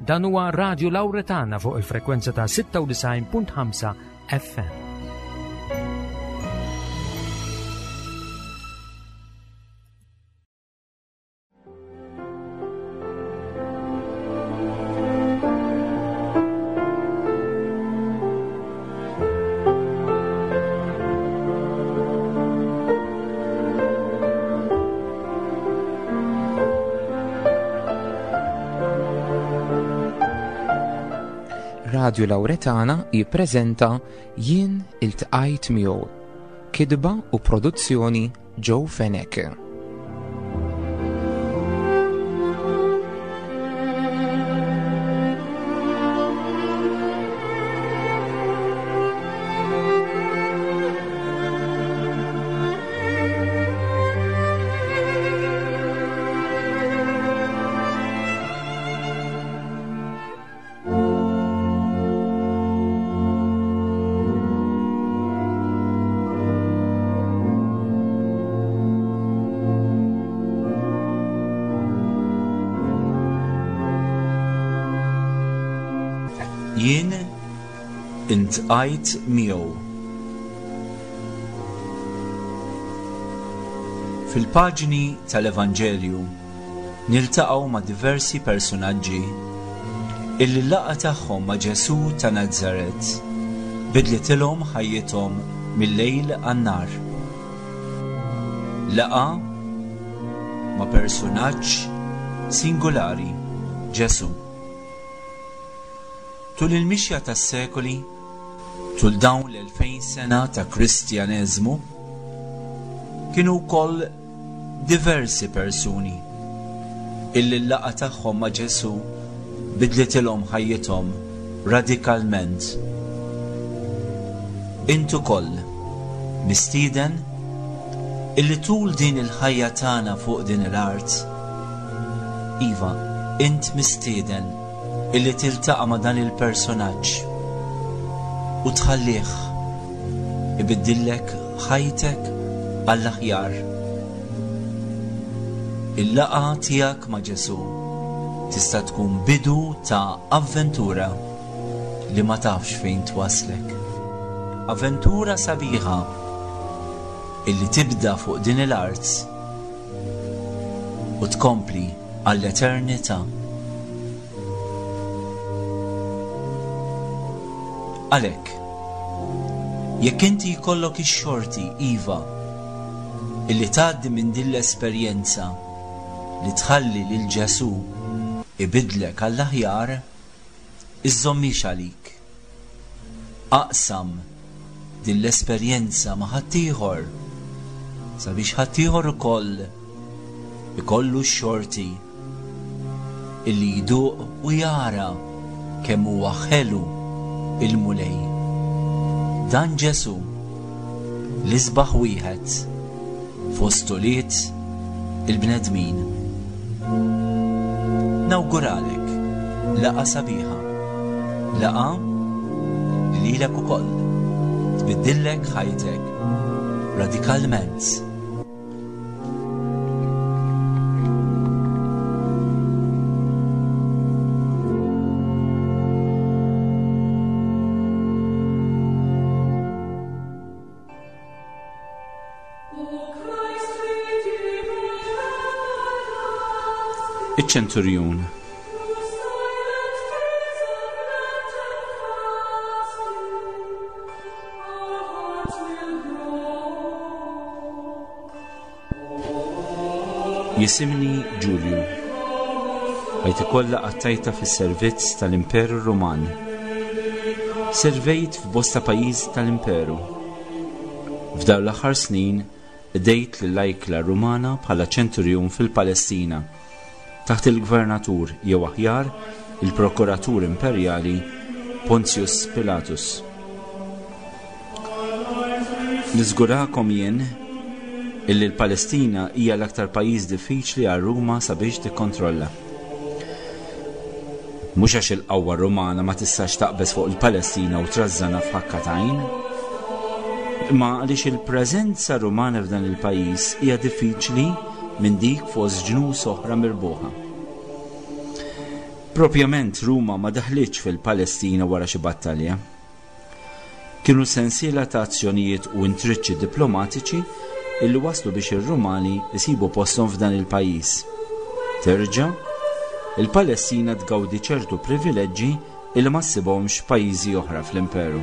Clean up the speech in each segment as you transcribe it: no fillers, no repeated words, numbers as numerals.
Dan huwa Radio Lawretana fuq il-frekwenza ta' 96.5 FM. Radio Lawretana jippreżenta Jien iltqajt miegħu, kidba u produzzjoni Joe Fenech. Jien iltqajt miegħu. Fil-paġni tal-Evanġelju niltaqgħu ma' diversi personaġġi illi l-laqgħa tagħhom ma' Ġesù ta' Nażaret bidlitilhom ħajjithom mill-lejl għan-nar. Laqgħa ma' personaġġ singolari, Ġesù. Tul il-mixja tas-sekoli, tul dawn l-2000 sena ta' Kristjaneżmu, kienu wkoll diversi persuni illi l-laqgħa tagħhom ma' Ġesù bidlitilhom ħajjithom radikalment. Intu koll mistieden illi tul din il-ħajja tagħna fuq din l-art, iva, int mistieden illi tiltaqa' ma' dan il-personaġġ u tħallih ibiddillek ħajtek għall-aħjar. Il-laqgħa tiegħek ma' Ġesù tista' tkun bidu ta' avventura li ma tafx fejn twaslek. Avventura sabiħa illi tibda fuq din il-art u tkompli għall-eternità. Għalhekk, jekk inti jkollok ix-xorti iva illi tgħaddi minn din l-esperjenza li tħalli lil Ġesù ibidlek għall-aħjar, iżżommix għalik. Aqsam din l-esperjenza ma' ħaddieħor sabiex ħaddieħor ukoll ikollu x-xorti illi jduq u jara kemm huwa ħelu il-mulej. Dan Ġesù li sbaħ wieħed fostuliet il-bnedmin. Nawguralek laqgħa sabiħa, laqgħa li lilek ukoll tbiddillek ħajtek radikalment. Iċ-ċenturjun. Jisimni Ġulju. Għajt ikolla qattajta fis-servizz tal-Imperu Ruman. Servejt f'bosta pajjiż tal-Imperu. F'dawn l-aħħar snin dejt lill-Lajkla Rumana bħala ċenturjun fil-Palestina taħt il-Gvernatur jew aħjar il-Prokuratur Imperjali Pontius Pilatus. Niżgurakom jien illi l-Palestina hija l-aktar pajjiż diffiċli għal Ruma sabiex tikkontrolla. Mhux għax il-qawwa Rumana ma tistax taqbeż fuq il-Palestina u trażżana f'ħakkatajn, imma għaliex il-preżenza Rumana f'dan il-pajjiż hija diffiċli minn dik fost ġnus oħra mirbuħa. Propjament Ruma ma daħlitx fil-Palestina wara xi battalja. Kienu sensiela ta' azzjonijiet u intriċċi diplomatiċi illi waslu biex ir-Rumani jsibu posthom f'dan il-pajjiż. Terġa' il-Palestina tgawdi ċertu privileġġi illi ma ssibhomx pajjiżi oħra fl-imperu.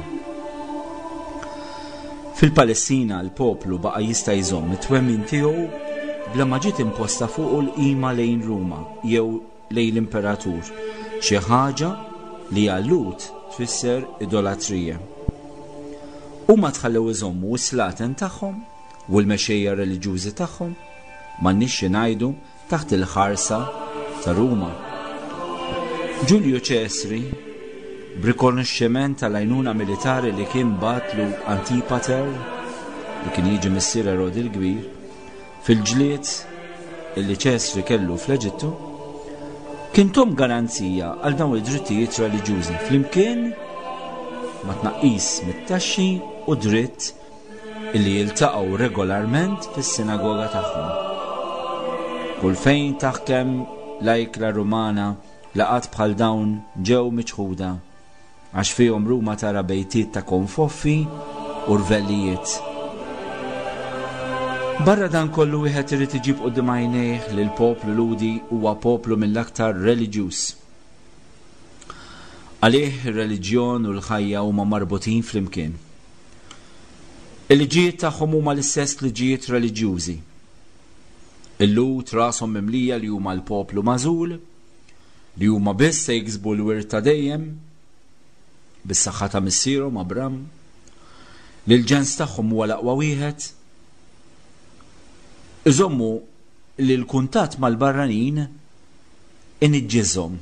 Fil-Palestina l-poplu baqa' jista' jżomm it-twemmin tiegħu bla ma ġiet imposta fuq l-qima lejn Ruma jew lejn l-imperatur, xi ħaġa li għallut tfisser idolatrija. Huma tħallew iżommu s-slaten tagħhom u l-mexxejja reliġjużi tagħhom m'għandniex ngħidu taħt il-ħarsa ta' Ruma. Giulio Cesari, b'rikonoxximent tal-għajnuna militari li kien batlu Antipater li kien jiġi missier Erodi l-Kbir, fil-ġlied illi Cesari kellu fl-Eġittu, kien tom garanzija għal dawn id-drittijiet reliġjużi flimkien ma' tnaqqis mit-taxxi u dritt illi jiltaqgħu regolarment fis-sinagoga tagħhom. Kull fejn taħkem l-ajkla Rumana laqat bħal dawn ġew miċħuda għax fihom Ruma tara bejtiet ta' konfoffi u rvellijiet. Barra dan kollu wieħed irid iġib quddiem għajnejh li l-poplu ludi huwa poplu mill-aktar reliġjuż. Għalih ir-reliġjon u l-ħajja huma marbutin flimkien. Il-liġijiet tagħhom huma l-istess liġijiet reliġjużi. Il-lut rashom mimlija li huma l-poplu magħżul, li huma biss se jiksbu l-wirt ta' dejjem, bis-saħħa ta' missierhom Abram, li l-ġens tagħhom huwa l-aqwa wieħed, iżommu li l-kuntatt mal-barranin iniġġiżhom.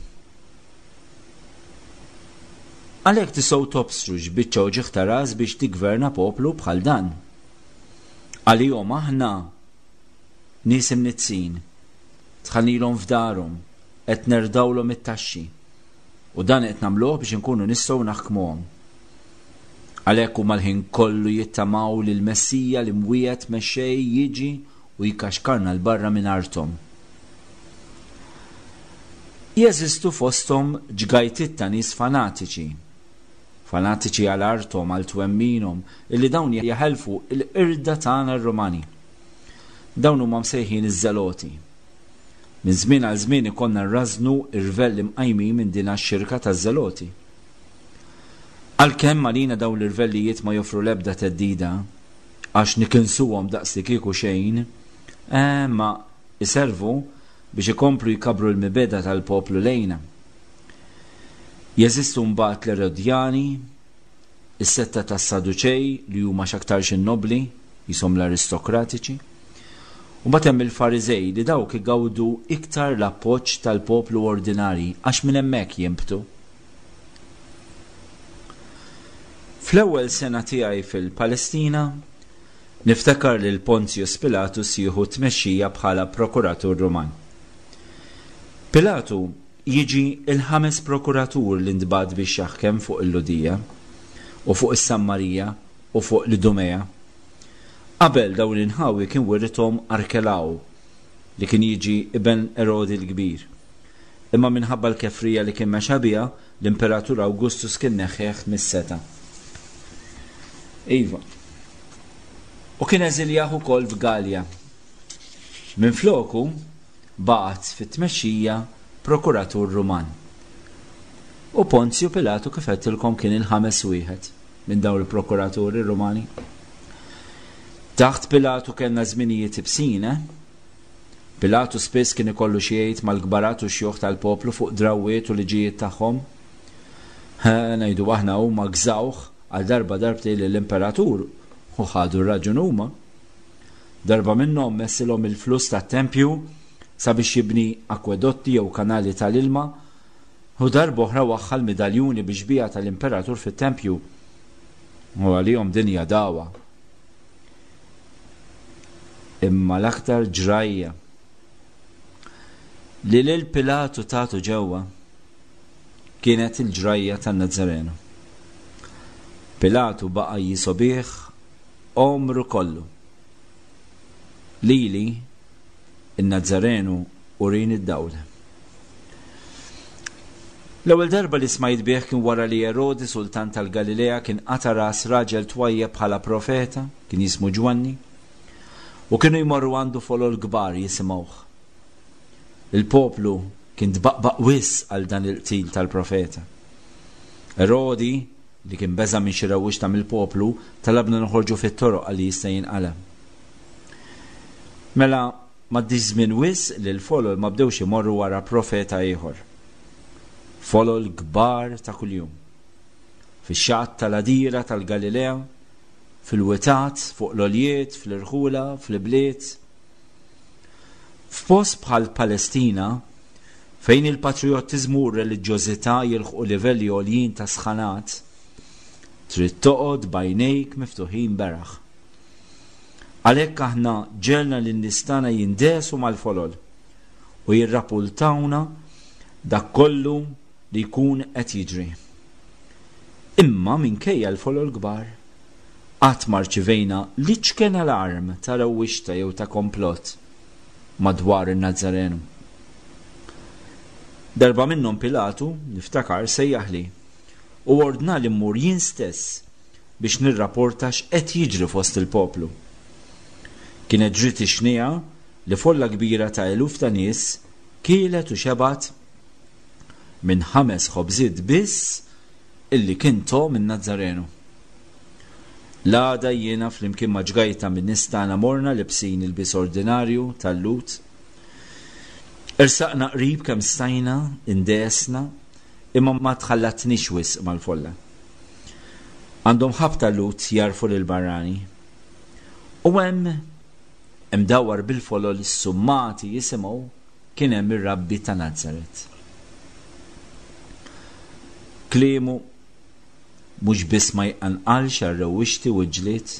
Għalhekk tisgħu tobstru x'biċċa u ġieħ ta' ras biex tiggverna poplu bħal dan. Għalihom aħna nies imnizzin, tħallilhom f'darhom, qed nerdawlhom it-taxxi u dan qed nagħmluh biex inkunu nistgħu naħkmuhom. Għalhekk huma l-ħin kollu jittamaw li l-Messija li mwiegħed mexxej jiġi u jikkaxkarna l-barra minn artom. Jeżistu fosthom ġgajtiet ta' nies fanatiċi għal artom, għal twemminhom, illi dawn jaħelfu l-qirda tagħna r-Rumani. Dawn huma msejħin iż-Żeloti. Minn żmien għal żmien ikollna nrażnu r-rvelli mqajmin minn din għax-xirka taż-Żeloti. Għalkemm għalina dawn l-irvellijiet ma joffru l-ebda teddida għax nikinsuhom daqs li kieku xejn, ma iservu biex ikomplu jkabru l-mibeda tal-poplu lejna. Jeżistu mbagħad l-Erodjani, is-setta tas-Saduċej li huma x'aktarx in-nobli, jisom l-aristokratiċi, u mbagħad hemm il-Fariżej li dawk igawdu iktar l-appoġġ tal-poplu ordinarji għax minn hemmhekk jimbtu. Fl-ewwel sena tiegħi fil-Palestina niftakar li l-Pontius Pilatus jieħu tmexxija bħala prokuratur Ruman. Pilatu jiġi il-5 prokuratur li ndbagħat biex jaħkem fuq il-Ludija u fuq is-Sammarija u fuq l-Idumea. Qabel dawn l-inħawi kien wirrithom Arkelaw li kien jiġi ibn Erodi l-Kbir. Imma minħabba l-kefrija li kien mexa biha, l-Imperatur Awgustus kien neħħeħ mis-seta. Iva. U kien eżiljaħ ukoll f'Galja. Minfloku baqgħet fit-tmexxija prokuratur Ruman. U Ponzio Pilatu kif qedtilkom kien il-5 wieħed minn dawn il-prokuraturi Rumani. Taħt Pilatu kellna żminijiet ibsina. Pilatu spiss kien ikollu xi jgħid mal-kbarat u xjuħ tal-poplu fuq drawwiet u liġijiet tagħhom. Ngħidu aħna huma gżawh għal darba darbtejn lill-Imperatur u ħadu r-raġun huma. Darba minnhom messilhom il-flus tat-tempju sabiex jibni akwedotti jew kanali tal-ilma u darba oħra waħħal medaljuni biex bija tal-Imperatur fit-tempju u għalihom din hija dawa. Imma l-aktar ġrajja li lil Pilatu tagħtu ġewwa kienet il-ġrajja tan-Nazzarenu. Pilatu baqa' jisobih omru kollu. Lili in-Nazzarenu urin id-dawla. L-ewwel darba li smajt bih kien wara li Erodi sultan tal-Galilea kien qata ras raġel twajjeb bħala profeta, kien jismu Ġwanni, u kienu jmorru għandu folol kbar jisimgħuh. Il-poplu kien tbaqbaq wisq għal dan il-qtil tal-profeta. Erodi li kien beża minn xi rawwixta mill-poplu talabna noħorġu fit-toroq għalli jista' jinqala. Mela m'għaddix żmien wisq li l-folol ma bdewx imorru wara profeta ieħor. Folol kbar ta' kuljum. Fix-xatt tal-għadira tal-Galilea, fil-witat, fuq l-oljiet, fl-irħula, fl-bliet. F'post bħal Palestina, fejn il-patriottiżmu u r-reliġjożità jilħqu livelli għoljin ta' sħanat, trid toqgħod bajnejk miftuħin beraħ. Għalhekk aħna ġelna lin-nistana jindesu mal-folol u jirrapultawna dak kollu li jkun qed jiġri. Imma minkejja l-folol kbar qatt ma rċivejna liċken alarm ta' rawwixta jew ta' komplott madwar in-Nażarenu. Darba minnhom Pilatu niftakar sejjaħli u ordna li mmur jien stess biex nirrapporta x'qed jiġri fost il-poplu. Kienet ġriet ixnija li folla kbira ta' eluf ta' nies kielet u xebat minn 5 ħobżiet biss illi kien to minn Nażarenu. L-għada jiena flimkien ma' ġgajta minn nies tagħna morna libsin il-bis ordinarju tal-lut. Irsaqna qrib kemm stajna, indesna, imma ma tħallatniex wisq mal-folla. Għandhom ħabta lut jarfu lil barrani. U hemm imdawwar bil-folol is-summati jisimgħu kien hemm ir-Rabbi ta' Nażaret. Kliemu mhux biss ma jqanqalx għar-rawwixti u ġlied,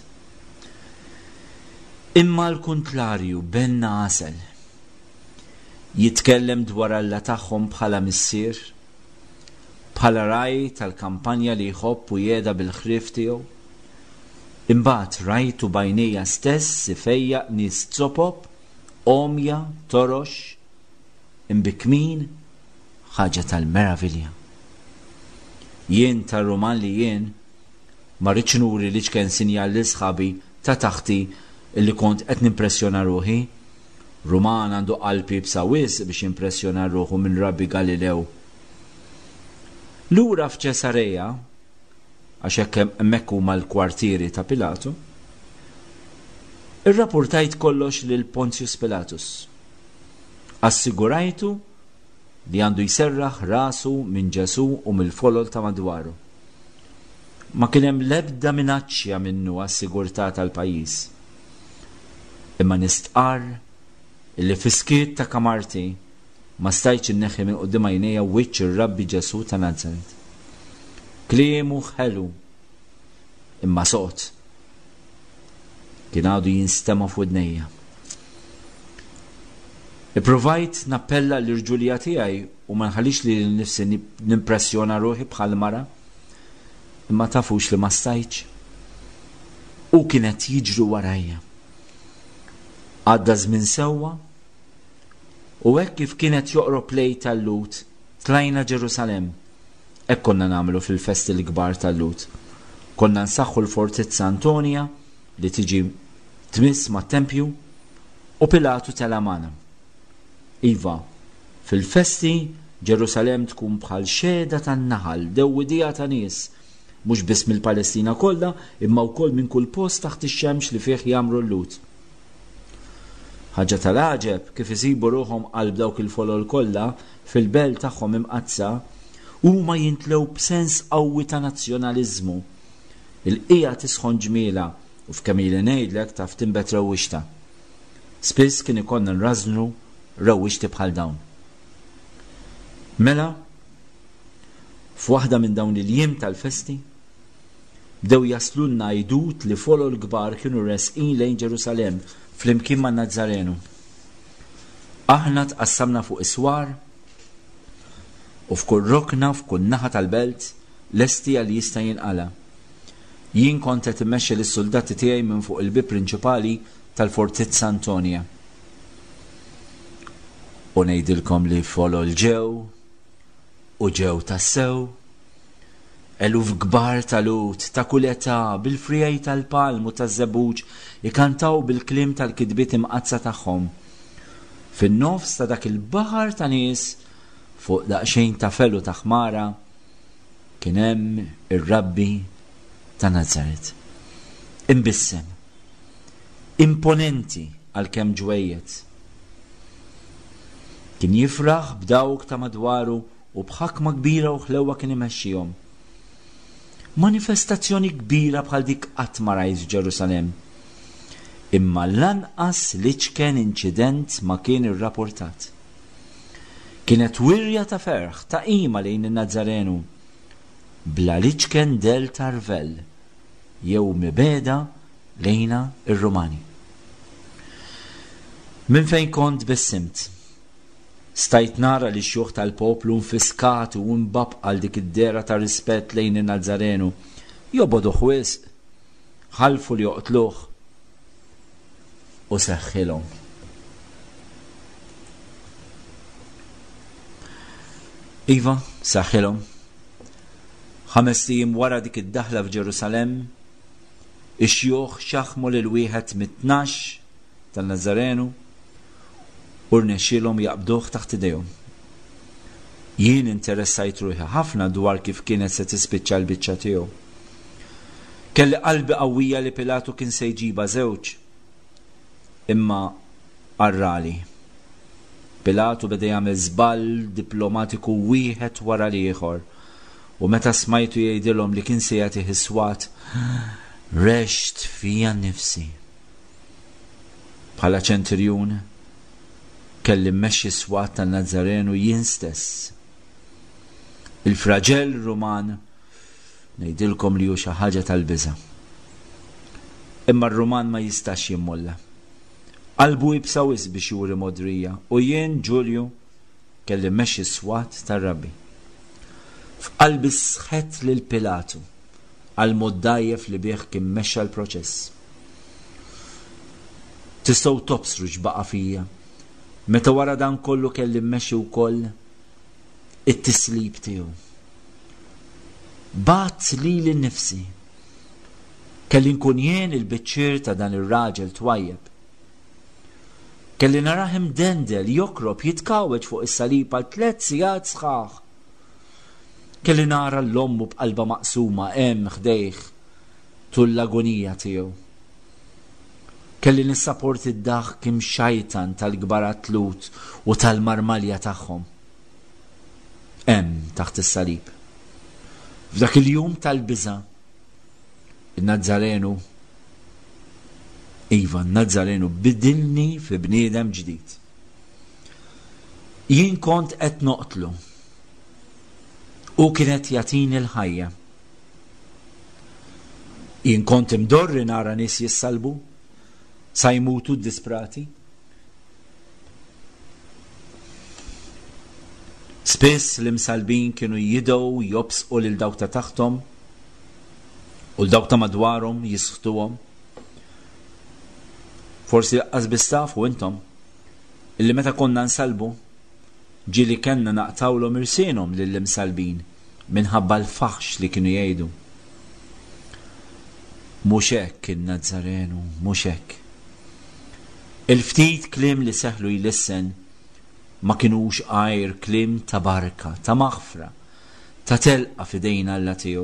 imma l-kuntlarju benna għasel. Jitkellem dwar Alla tagħhom bħala missier, bħala raj tal-kampanja li jħobb u jeda bil-ħrief tiegħu. Imbagħad rajtu bajnejja stess ifejjaq nies zopob, omja, torox, imbikmin, ħaġa tal-meravilja. Jien tar-Ruman li jien ma rridx nuri li kien sinjal li sħabi ta' taħti illi kont qed nimpressjona ruħi. Ruman għandu qalbi b'sawis biex impressjona ruħu minn Rabbi Galilew. Lura f'Ċesareja, għax hekk hemmhekk huma l-kwartieri ta' Pilatu, irrapportajt kollox lil Pontius Pilatus. Assigurajtu li għandu jserraħ rasu minn Ġesu u mill-folol ta' madwaru. Ma kien hemm l-ebda minaċċja minnu għas-sigurtà tal-pajjiż. Imma nistqar illi fiskiet ta' kamarti ma stajtx inneħħi minn quddiem għajnejja wiċċ ir-Rabbi Ġesu ta' Nażaret. Kliemu ħelu imma sot kien għadu jinstema' f'widnejja. Ipprovajt nappella l-irġulija tiegħi u ma nħallix li nifsi nimpressjona ruħi bħal mara, imma tafux li ma stajtx. U kienet jiġru warajja. Għadda żmien sewwa u hekk kif kienet joqrob lej tal-lut tlajna Ġerusalem. Hekk konna nagħmlu fil-festi l-kbar tal-lut. Konna nsaħħu l-Fortizza Antonija li tiġi tmiss mat-Tempju u Pilatu telamana. Iva, fil-festi Ġerusalem tkun bħal xeda tan-naħal, dewwidija ta' nies, mhux biss mill-Palestina kollha, imma wkoll minn kull post taħt ix-xemx li fih jagħmlu l-lut. Ħaġa tal-għaġeb kif isibu ruħhom qalb dawk il-folol kollha fil-belt tagħhom imqazza huma jintlew b'sens qawwi ta' nazzjonaliżmu. Il-qija tisħon ġmiela u f'kemm ili ngħidlek taf tinbet rawwixta. Spiss kien ikollna nrażnu rawwixti bħal dawn. Mela, f'waħda minn dawn il-jiem tal-festi, bdew jaslulna għajdut li folol kbar kienu resqin lejn Ġerusalem flimkien ma' Nażarenu. Aħna tqassamna fuq iswar u f'kull rokna f'kull naħa tal-belt lesti għal jista' jinqala. Jien kont qed immexxi lis-soldati tiegħi minn fuq il-bib prinċipali tal-Fortizza Antonija. U ngħidilkom li folol ġew u ġew tassew. Eluf kbar tal-ut ta' kull età bil-frijaj tal-palm u taż-żebbuġ ikantaw bil-klim tal-kidbiet imqazza tagħhom. Fin-nofs ta' dak il-baħar ta' nies fuq daqsxejn ta' felu ta' ħmara kien hemm ir-Rabbi ta' Nażaret. Imbissem, imponenti għalkemm ġwejjed. Kien jifraħ b'dawk ta' madwaru u b'ħakma kbira u ħlewwa kien imexxihom. Manifestazzjoni kbira bħal dik qatt ma rajt f'Ġerusalemm. Imma lanqas liċken inċident ma kien irrapportat. Kienet wirja ta' ferħ ta' qima lejn in-Nażarenu bla liċken del tarvel jew mibeda lejna ir-Rumani. Minn fejn kont bissimt, stajt nara li xjuħ tal-poplu nfiskati u nbab għal dik id-dera ta' rispett lejn in-Nażarenu jobodu wisq, ħalfu li joqtluh u seħħilhom. Iva, seħħilhom. 5 ijiem wara dik id-daħla f'Ġerusalemm, ix-xjuħ xaħmu lil wieħed mit-12 tan-Nażarenu u rnexxielhom jaqbduh taħt idejhom. Jien interessajt ruħi ħafna dwar kif kienet se tispiċċa l-biċċa tiegħu. Kelli qalbi qawwija li Pilatu kien se jġiba żewġ, imma arrali. Pilatu beda jagħmel żball diplomatiku wieħed wara l-ieħor u meta smajtu jgħidilhom li kien se jagħtih is-swat, rext fija nnifsi. Bħala ċenturjun kelli mmexxi s-swat tan-Nażarenu jien stess. Il-fraġell Ruman ngħidilkom li hu xi ħaġa tal-biża'. Imma r-Ruman ma jistax jimmolla. Qalbu jibsa wisq biex juri modrija u jien Ġulju kelli mmexxi s-swat tar-Rabbi. F'qalbi sħett lil Pilatu għal moddajjef li bih kien mexxa l-proċess. Tistgħu tobsru x'baqa' fija meta wara dan kollu kelli mmexxi wkoll it-tislib tiegħu. Bat lili nnifsi. Kelli nkun jien il-biċċier ta' dan ir-raġel twajjeb. Kelli narah imdendel jokrob jitkawweġ fuq is-salib għal 3 sigħat sħaħ. Kelli nara l-ommu b'qalba maqsuma hemm ħdejh tul l-agonija tiegħu. Kelli nissaport id-daħ kim xajtan tal-kbar atlut u tal-marmalja tagħhom. Hemm taħt is-salib. F'dak il-jum tal-biża' in-Nażarenu Iva, n-Nażarenu bidilni fi bniedem ġdid. Jien kont qed noqtlu u kienet jagħtini l-ħajja. Jien kont imdorri nara nies jissalbu sa jmutu disprati. Spiss l-imsalbin kienu jidgħu jobsqu lil dawk ta' taħtom u l-dawk ta' madwarhom jisħtuhom. Forsi laqqas bistafu intom illi meta konna nsalbu ġieli kellna naqtawlhom irsienhom lill-imsalbin minħabba l-faħx li kienu jgħidu. Mhux hekk in-Nażarenu, mhux hekk. Il-ftit kliem li seħlu jlissen ma kinux għajr kliem ta' barka, ta' maħfra, ta' telqa f'idejn Alla tiegħu.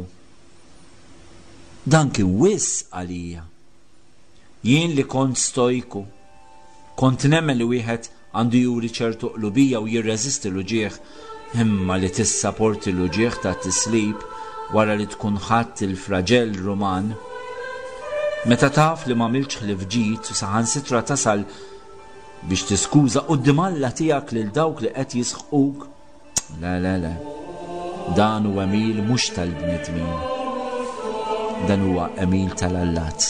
Dan kien wisq għalija. Jien li kont stojku, kont nemmen li wieħed għandu juri ċertu qlubija u jirreżisti l-uġieħ, imma li tissapporti l-uġieħ ta' tislib wara li tkun ħadd il-fraġell Ruman. Meta taf li ma milx ħlif ġid u saħansitra tasal biex tiskuża quddiem Alla tiegħek lil dawk li qed jisħquk. La. Dan huwa emil mhux tal-bnedmin. Dan huwa emil tal-Allat.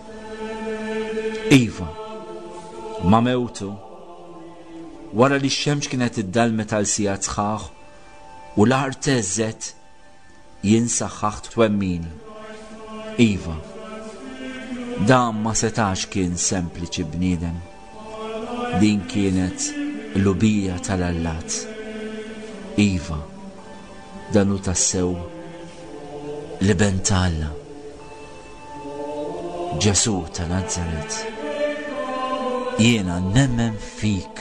Iva, ma mewtu, wara li x-xemx kienet id-dalmet għal sigħat sħaħ u l-ar teżżet jien saħħaħt twemmini. Iva, dan ma setax kien sempliċi bniedem. Din kienet l-ubija tal-Allat. Iva, dan hu tassew l-iben ta' Alla, Ġesu ta' Nażaret. Jiena nemmen fik.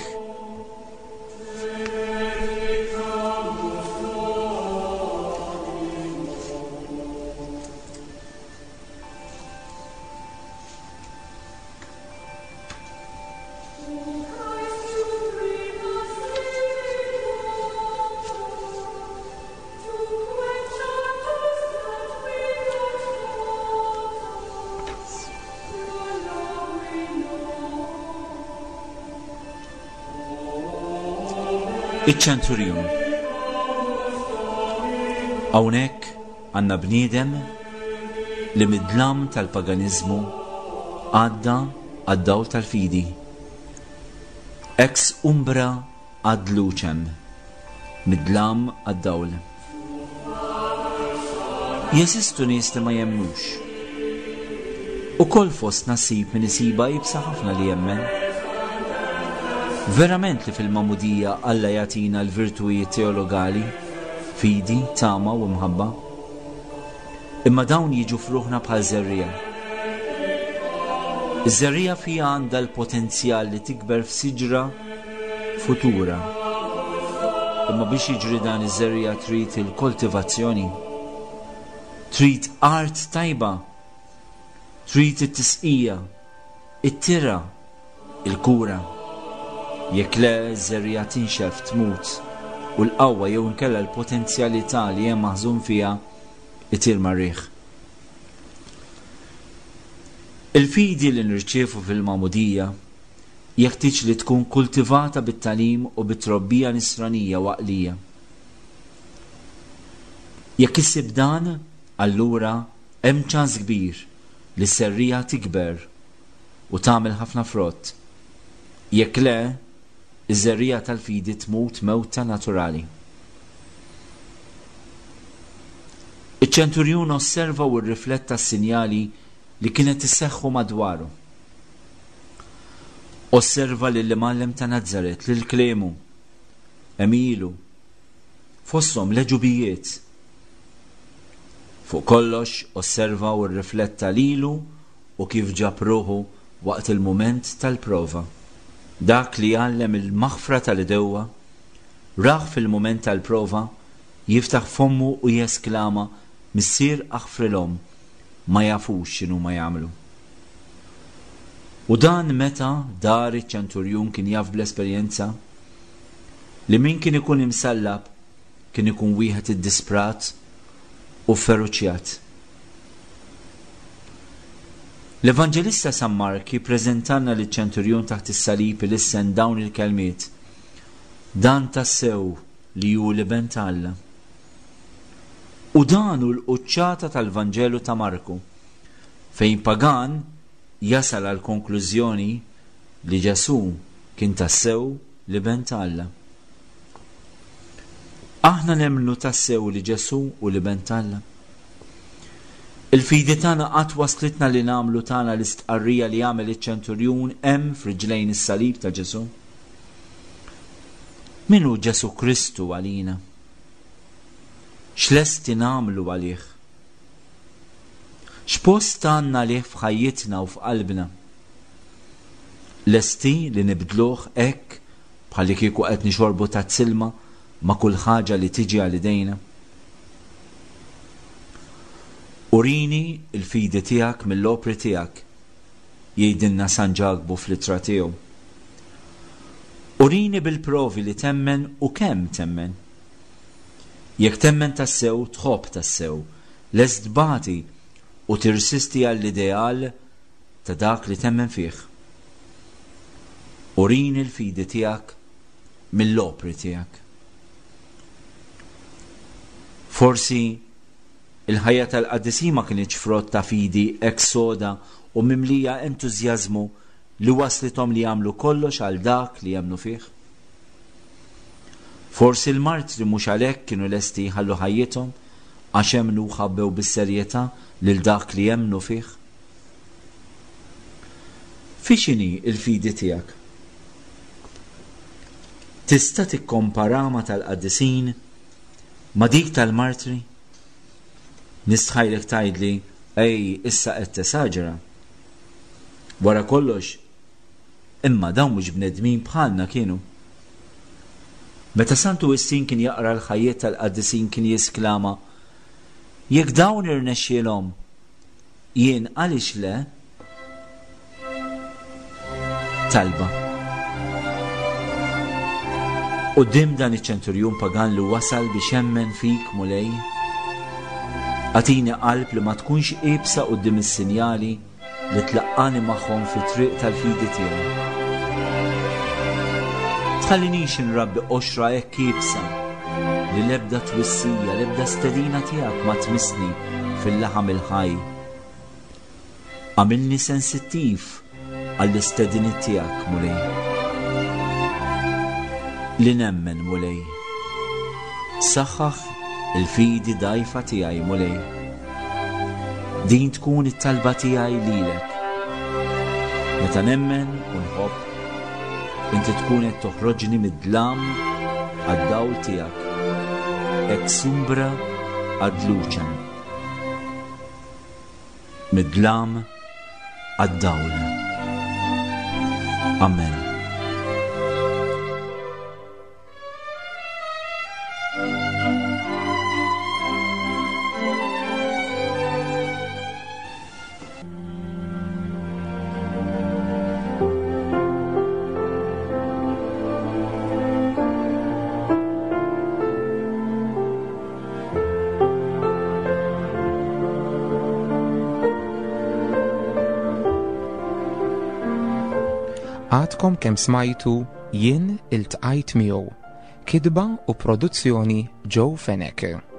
Iċ-ċenturjun. Hawnhekk għandna bniedem li mid-dlam tal-paganiżmu għadda għad-dawl tal-fidi. Ex umbra ad lucem, mid-dlam għad-dawl. Jesistu nies li ma jemmnux. Ukoll fost nasib min isiba jibsa ħafna li jemmen. Verament li fil-mamudija Alla jagħtina l-virtujiet teologali, fidi, tama u mħabba. Imma dawn jiġu fruħna bħal żerrija. Iż-żerrija fija għandha l-potenzjal li tikber f'siġra futura. Imma biex jiġri dan iż-żerrija trid il-koltivazzjoni, trid art tajba, trid it-tisqija, it-tira, il-kura. Jekk le żerrija tinxef tmut u l-qawwa jew inkella l-potenzjalità li hemm maħżun fiha itir marriħ. Il-fidi li nirċievu fil-mamudija jeħtieġ li tkun kultivata bit-tagħlim u bit-trobbija nisranija u għaqlija. Jekk issib dan, allura hemm ċans kbir li s-serrija tikber u tagħmel ħafna frott. Jekk le, iż-żerrija tal-fidi tmut mewta naturali. Iċ-ċenturjun osserva u rrifletta s-sinjali li kienet isseħħu madwaru. Osserva lill-imgħallem ta' Nażaret, lil klemu, emilu, fosthom leġubijiet. Fuq kollox osserva u rrifletta lilu u kif ġab ruħu waqt il-mument tal-prova. Dak li jgħallem il-maħfra tal-idewwa, raħ fil-mument tal-prova, jiftaħ fommu u jesklama missier aħfrilhom ma jafux x'inhu ma jagħmlu. U dan meta dar iċ-ċenturjun kien jaf bl-esperjenza li min kien ikun imsallab kien ikun wieħed iddisprat u feruċjat. L-Evanġelista San Mark jippreżentanna liċ-ċenturjun taħt is-salib il-issen dawn il-kelmiet: dan tassew li hu l-iben ta' Alla. U dan hu l-quċċata tal-Vanġelu ta' Marku, fejn pagan jasal għal konklużjoni li Ġesu kien tassew l-iben ta' Alla. Aħna nemmnu tassew li Ġesu u l-iben ta' Alla. Il-fidi tagħna qatt waslitna li nagħmlu tagħna l-istqarrija li jagħmel iċ-ċenturjun hemm f'riġlejn is-salib ta' Ġesu. Min hu Ġesu Kristu għalina? X'lesti nagħmlu għalih? X'post għandna għalih f'ħajjitna u f'qalbna? Lesti li nibdluh hekk bħalli kieku qed nixorbu tat-silma ma' kull ħaġa li tiġi għal idejna? Urini il-fidi tiegħek mill-opri tiegħek, jgħidilna San Ġagbu fl-ittra tiegħu. Urini bil-provi li temmen u kemm temmen. Jekk temmen tassew tħobb tassew, lest tbati u tirsisti għall-ideal ta' dak li temmen fih. Urini l-fidi tiegħek mill-opri tiegħek. Forsi il-ħajja tal-qaddisi ma kienx frott ta' fidi eksoda u mimlija entużjażmu li waslithom li jagħmlu kollox għal dak li jemnu fih. Forsi l-martri mhux għalhekk kienu lesti jħallu ħajjithom għax jemnu ħabbew bis-serjetà lil dak li jemnu fih. Fi x'inhi l-fidi tiegħek? Tista' tikkomparama tal-qaddisin Ma dik tal-martri? Nistħajlek tgħidli issa qed tesaġera. Wara kollox, imma dawn mhux bnedmin bħalna kienu. Meta Santu Wistin kien jaqra l-ħajjiet tal-qaddisin kien jisklama, jekk dawn irnexxielhom, jien għaliex le? Talba. Quddiem dan iċ-ċenturjun pagan li wasal biex jemmen fik mulej, għatini qalb li ma tkunx qibsa quddiem is-sinjali li tlaqqani magħhom fit-triq tal-fidi tiegħi. Tħallinix inrabbi qoxra hekk ibsa li l-ebda twissija, l-ebda stedina tiegħek ma tmissni fil-laħam il-ħaj. Għamilni sensittiv għall-istedini tiegħek mulej. Li nemmen mulej. Saħħaħ il-fidi dajfa tiegħi mulej. Din tkun it-talba tiegħi lilek. Meta nemmen u nħobb, inti tkun qed toħroġni mid-dlam għad-dawl tiegħek, hekk sumbra għad-luċen. Mid-dlam għad-dawl. Amen. Għadkom kemm smajtu jien iltqajt miegħu. Kidba u produzzjoni Joe Fenech.